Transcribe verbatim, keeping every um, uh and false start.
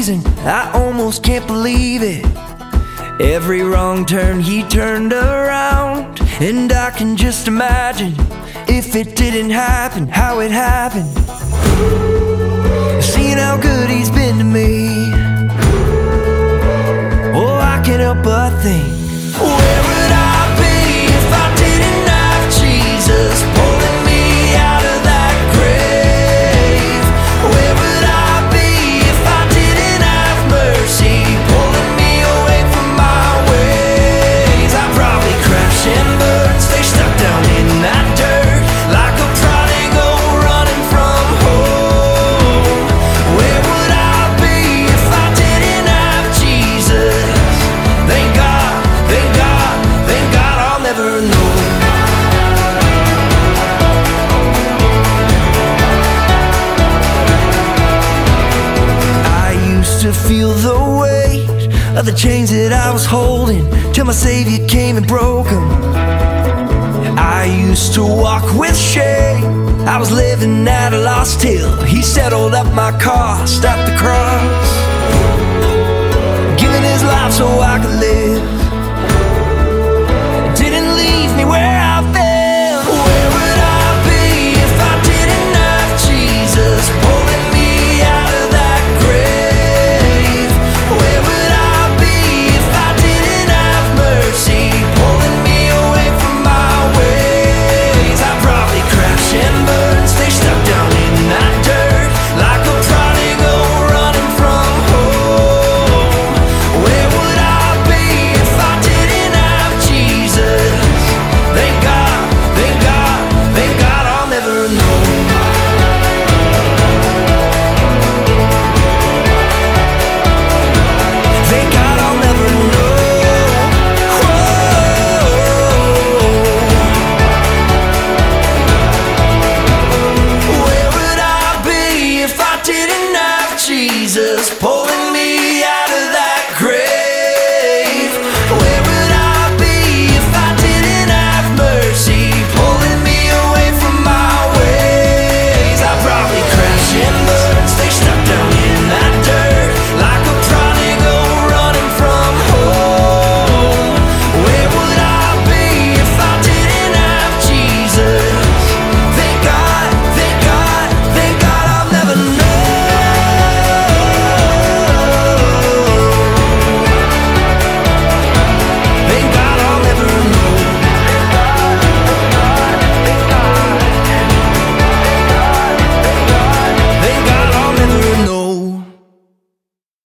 and I almost can't believe it. Every wrong turn he turned around, and I can just imagine if it didn't happen, how it happened. Seeing how good he's been to me, oh, I can't help but think, where would I be if I didn't have Jesus pulling me out of that grave? Where would I be if I didn't have mercy pulling me away from my ways? I'd probably crash and burn, stay stuck down in that dirt like a prodigal running from home. Where would I be if I didn't have Jesus? Thank God, thank God, thank God I'll never know. I used to feel the weight of the chains that I was holding till my Savior came and broke them. I used to walk with shame, I was living at a loss till he settled up my cost at the cross, giving his life so I could live.